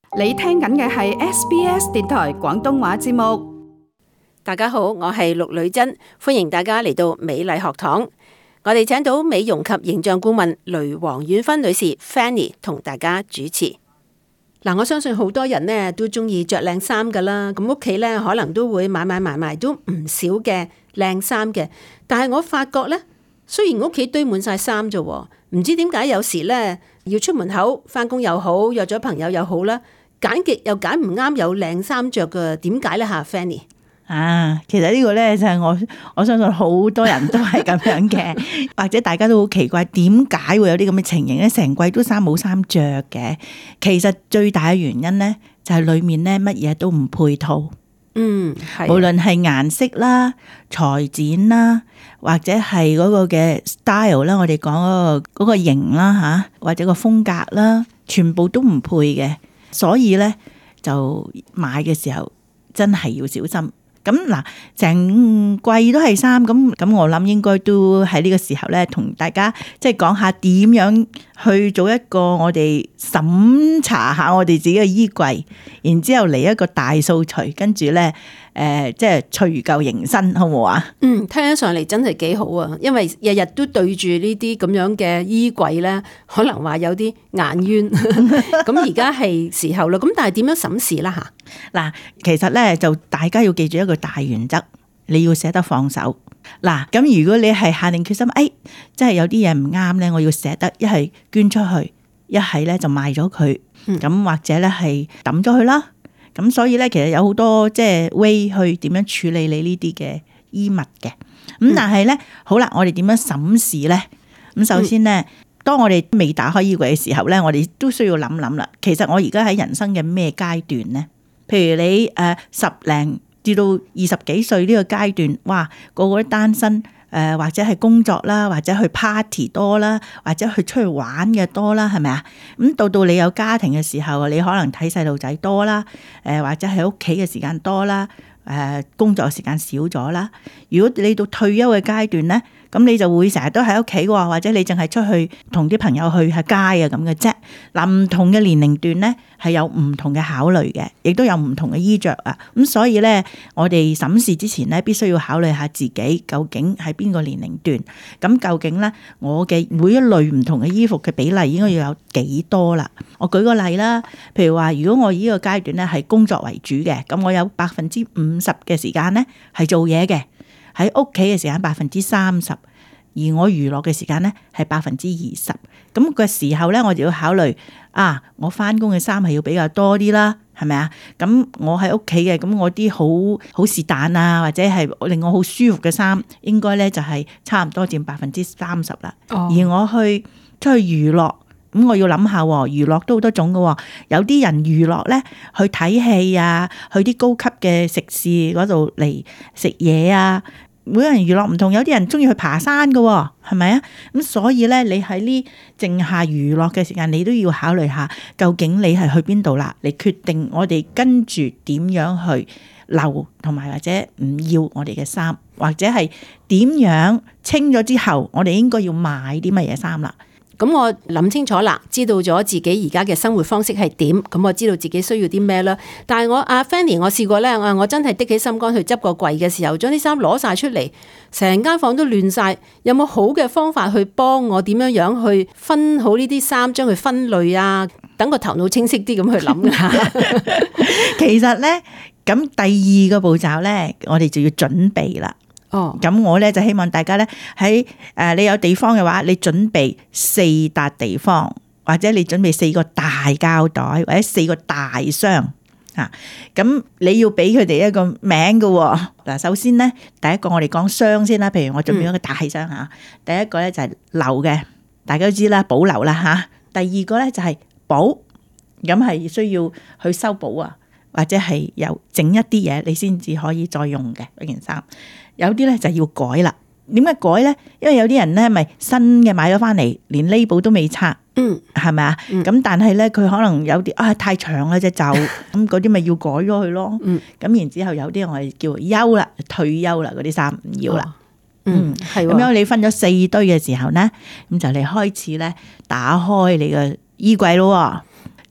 你聽緊嘅係 SBS 電台廣東話節目。 大家好，我係陸女珍，歡迎大家嚟到美麗學堂。我哋請到美容及形象顧問雷黃婉芬女士 Fanny 同大家主持。嗱，我相信好多人呢都中意着靚衫噶啦，咁屋企呢可能都會買埋都唔少嘅靚衫嘅。但係我發覺呢，雖然屋企堆滿晒衫啫，唔知點解有時呢要出門口返工又好，約咗朋友又好啦，揀極又揀唔啱有靚衫着嘅，點解呢吓 Fanny？ 其實呢個咧就係我相信好多人都係咁樣嘅，或者大家都好奇怪點解會有啲咁嘅情形咧？成季都冇衫着嘅，其實最大嘅原因咧就係裏面咧乜嘢都唔配套。無論係顏色啦、裁剪啦，或者係嗰個嘅 style 啦，我哋講嗰個型啦吓，或者個風格啦，全部都唔配嘅，所以咧就買嘅時候真係要小心。咁嗱，成季都係衫，咁我諗應該都喺呢個時候咧，同大家即係講下點樣去做一個我哋審查下我哋自己嘅衣櫃，然之後嚟一個大掃除，跟住咧即係除舊迎新，好唔好啊？ 聽起上嚟真係幾好啊！因為日日都對住呢啲咁樣嘅衣櫃咧，可能話有啲眼冤。咁而家係時候啦，咁但係點樣審視啦吓？ 嗱，其實咧就大家要記住一個大原則，你要捨得放手。嗱，咁如果你係下定決心，即係有啲嘢唔啱咧，我要捨得，一係捐出去，一係咧就賣咗佢，咁或者咧係抌咗佢啦。咁所以咧，其實有好多即係 way 去點樣處理你呢啲嘅衣物嘅。咁但係咧，好啦，我哋點樣審視咧？咁首先咧，當我哋未打開衣櫃嘅時候咧，我哋都需要諗諗啦。其實我而家喺人生嘅咩階段咧？譬如你10零至到20幾歲呢個階段，哇，個個都單身，或者係工作啦，或者去 party 多啦，或者去出去玩嘅多啦，係咪啊？咁到你有家庭嘅時候，你可能睇細路仔多啦，或者喺屋企嘅時間多啦，工作時間少咗啦。如果你到退休嘅階段咧，咁你就會成日都喺屋企喎，或者你淨係出去同啲朋友去下街啊咁嘅啫。嗱，唔同嘅年齡段咧係有唔同嘅考慮嘅，亦都有唔同嘅衣着啊。咁所以咧，我哋審視之前咧，必須要考慮下自己究竟係邊個年齡段。咁究竟咧，我嘅每一類唔同嘅衣服嘅比例應該要有幾多啦？我舉個例啦，譬如話，如果我呢個階段咧係工作為主嘅，咁我有50%嘅時間咧係做嘢嘅。喺屋企嘅時間30%，而我娛樂嘅時間咧係20%。咁嘅時候咧，我就要考慮我翻工嘅衫係要比較多啲啦，係咪啊？咁我喺屋企嘅，咁我啲好是但啊，或者係令我好舒服嘅衫，應該咧就係差唔多佔30%啦。而我出去娛樂，咁我要諗下，娛樂都好多種㗎，有啲人娛樂咧去睇戲啊，去啲高級嘅食肆嗰度嚟食嘢啊。每個人娛樂唔同，有啲人中意去爬山㗎，係咪啊？咁所以咧，你喺呢剩下娛樂嘅時間，你都要考慮下，究竟你係去邊度啦？你決定我哋跟住點樣去留，同埋或者唔要我哋嘅衫，或者係點樣清咗之後，我哋應該要買啲乜嘢衫啦。 咁我諗清楚啦，知道咗自己而家嘅生活方式係點，咁我知道自己需要啲咩啦。但係我Fanny，我試過咧，我真係的起心肝去執個櫃嘅時候，將啲衫攞晒出嚟，成間房都亂晒。有冇好嘅方法去幫我點樣去分好呢啲衫，將佢分類啊？等個頭腦清晰啲咁去諗啊。 其實咧，咁第二個步驟咧，我哋就要準備啦。咁我咧就希望大家咧喺你有地方嘅話，你準備4笪地方，或者你準備4個大膠袋，或者4個大箱嚇。咁你要俾佢哋一個名嘅。嗱，首先咧，第一個我哋講箱先啦。譬如我準備一個大箱嚇，第一個咧就係留嘅，大家都知啦，保留啦嚇。第二個咧就係補，咁係需要去修補啊，或者係有整一啲嘢，你先至可以再用嘅嗰件衫。有啲咧就要改啦。點解改咧？因為有啲人咧咪新嘅買咗翻嚟，連 label 都未拆，係咪啊？咁但係咧，佢可能有啲太長啦隻袖，咁嗰啲咪要改咗佢咯。咁然之後有啲我哋叫休啦、退休啦，嗰啲衫唔要啦。係咁樣，你分咗4堆嘅時候咧，咁就你開始咧打開你嘅衣櫃咯，就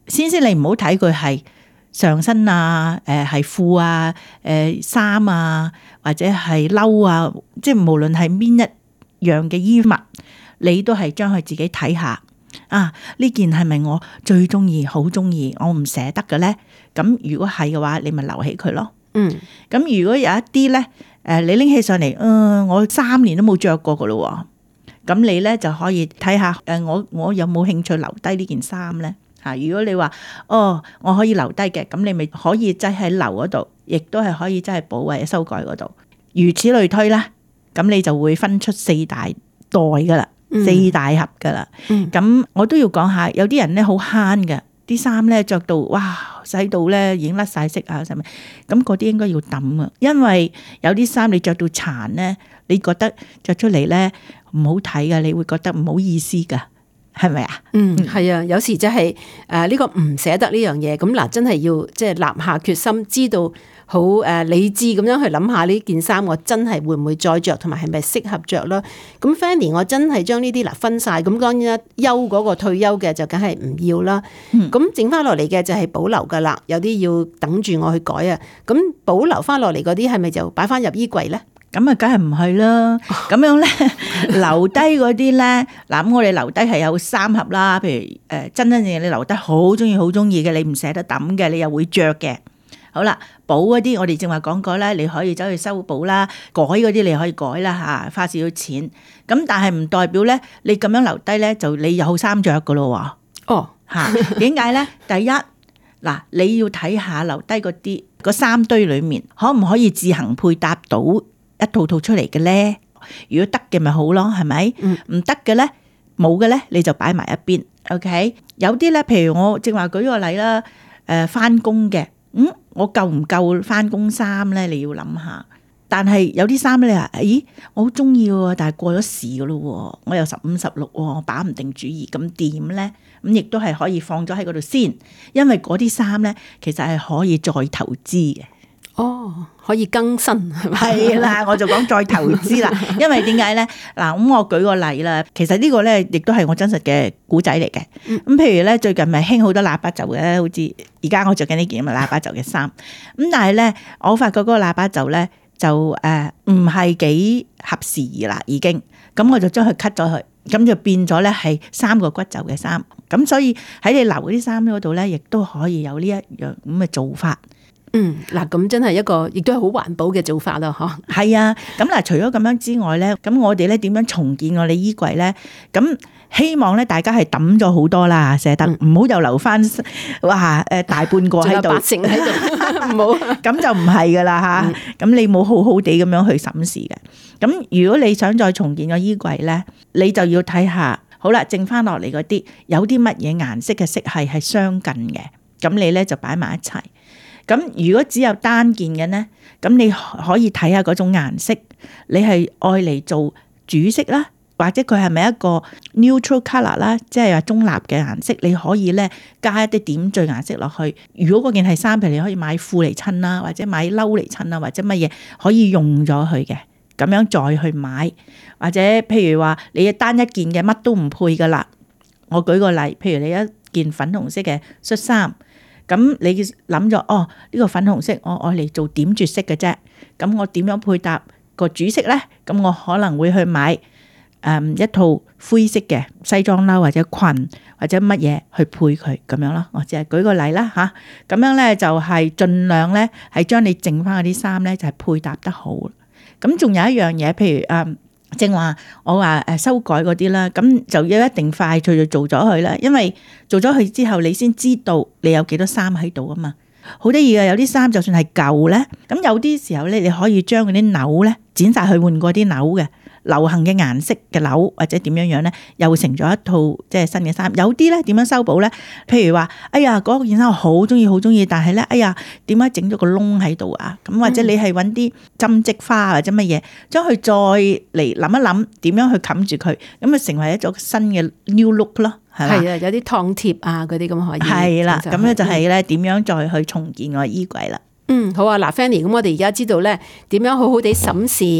先你唔好睇佢係上身啊，係褲啊，衫啊，或者係褸啊，即係無論係邊一樣嘅衣物，你都係將佢自己睇下啊，呢件係咪我最中意、好中意，我唔捨得嘅咧？咁如果係嘅話，你咪留起佢咯。咁如果有一啲咧，你拎起上嚟，我3年都冇着過噶咯，咁你咧就可以睇下，我有冇興趣留低呢件衫咧？如果你話我可以留低嘅，咁你咪可以擠喺樓嗰度，亦都係可以擠喺保位嘅收蓋嗰度，如此類推啦。咁你就會分出4大袋噶啦，4大盒噶啦。咁我都要講下，有啲人咧好慳嘅，啲衫咧着到哇洗到咧已經甩晒色啊，咁嗰啲應該要抌啊，因為有啲衫你着到殘咧，你覺得着出嚟咧唔好睇噶，你會覺得唔好意思噶。係咪啊？ 係啊，有時就係呢個唔捨得呢樣嘢，咁嗱真係要即係立下決心，知道好理智咁樣去諗下呢件衫，我真係會唔會再着，同埋係咪適合着咯？咁 Fanny， 我真係將呢啲分晒，咁當然啦，休嗰個退休嘅就梗係唔要啦。咁剩翻落嚟嘅就係保留噶啦，有啲要等住我去改啊。咁保留翻落嚟嗰啲係咪就擺翻入衣櫃咧？ 咁啊，梗係唔係啦。咁樣咧，留低嗰啲咧，嗱咁我哋留低係有3盒啦。譬如真正你留低好中意、好中意嘅，你唔捨得抌嘅，你又會着嘅。好啦，補嗰啲我哋正話講過啦，你可以走去修補啦，改嗰啲你可以改啦，花少少錢。咁但係唔代表咧，你咁樣留低咧，就你有衫着噶咯。點解咧？第一，嗱，你要睇下留低嗰啲個衫堆裏面，可唔可以自行配搭到一套套出嚟嘅咧？如果得嘅咪好咯，係咪？唔得嘅咧，冇嘅咧，你就擺埋一邊。OK， 有啲咧，譬如我正話舉個例啦，翻工嘅，我夠唔夠翻工衫咧？你要諗下。但係有啲衫咧，你話，咦，我好中意喎，但係過咗時噶咯，我又15、16，我把唔定主意，咁點咧？咁亦都係可以放咗喺嗰度先，因為嗰啲衫咧，其實係可以再投資嘅。 可以更新係咪？ 係啦，我就講再投資啦。因為點解咧？嗱，咁我舉個例啦。其實呢個咧，亦都係我真實嘅古仔嚟嘅。咁譬如咧，最近咪興好多喇叭袖嘅，好似而家我着緊呢件喇叭袖嘅衫。咁但係咧，我發覺嗰個喇叭袖咧就唔係幾合時宜啦，已經。咁我就將佢 cut 咗佢，咁就變咗咧係3個骨袖嘅衫。咁所以喺你留嗰啲衫嗰度咧，亦都可以有呢一樣咁嘅做法。 嗱，咁真係一個，亦都係好環保嘅做法咯，嗬。係啊，咁嗱，除咗咁樣之外咧，咁我哋咧點樣重建我哋衣櫃咧？咁希望咧，大家係抌咗好多啦，捨得唔好又留翻，哇大半個喺度， 八成喺度，唔好咁就唔係噶啦吓。咁你冇好好地咁樣去審視嘅。咁如果你想再重建個衣櫃咧，你就要睇下，好啦，剩翻落嚟嗰啲有啲乜嘢顏色嘅色系係相近嘅，咁你咧就擺埋一齊。咁如果只有單件嘅咧，咁你可以睇下嗰種顏色，你係愛嚟做主色啦，或者佢係咪一個 neutral color 啦，即係話中立嘅顏色，你可以咧加一啲點綴顏色落去。如果嗰件係衫皮，你可以買褲嚟襯啦，或者買褸嚟襯啦，或者乜嘢可以用咗佢嘅，咁樣再去買。或者譬如話你單一件嘅乜都唔配噶啦，我舉個例，譬如你一件粉紅色嘅恤衫。咁你諗咗呢個粉紅色我愛嚟做點綴色嘅啫，咁我點樣配搭個主色咧？咁我可能會去買一套灰色嘅西裝褸或者裙或者乜嘢去配佢咁樣咯。我只係舉個例啦吓，咁樣咧就係盡量咧係將你剩翻嗰啲衫咧就係配搭得好。咁仲有一樣嘢，譬如正話我話修改嗰啲啦，咁就要一定快脆就做咗佢啦，因為做咗佢之後你先知道你有幾多衫喺度啊嘛。好得意嘅，有啲衫就算係舊咧，咁有啲時候咧你可以將嗰啲紐咧剪晒去換過啲紐嘅流行嘅顏色嘅紐，或者點樣樣咧，又成咗一套即係新嘅衫。有啲咧點樣修補咧？譬如話，哎呀嗰件衫我好中意好中意，但係咧，哎呀點解整咗個窿喺度啊？咁或者你係揾啲針織花或者乜嘢，將佢再嚟諗一諗點樣去冚住佢，咁啊成為一種新嘅 new look 咯。係啊，有啲燙貼啊嗰啲咁可以。 係啦，咁咧就係咧點樣再去重建個衣櫃啦。 好啊，嗱 Fanny，咁我哋而家知道咧點樣好好地審視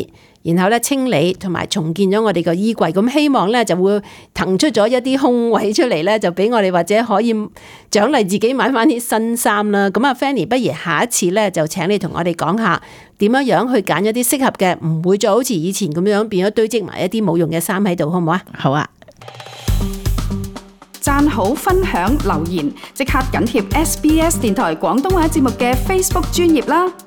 然後咧清理同埋重建咗我哋個衣櫃，咁希望咧就會騰出咗一啲空位出嚟咧，就俾我哋或者可以獎勵自己買翻啲新衫啦。咁啊 Fanny， 不如下一次咧就請你同我哋講下點樣去揀一啲適合嘅，唔會再好似以前咁樣變咗堆積埋一啲冇用嘅衫喺度，好唔好啊？ 好啊！ 讚好、分享、留言，即刻緊貼SBS 電台廣東話節目嘅 Facebook 專頁啦！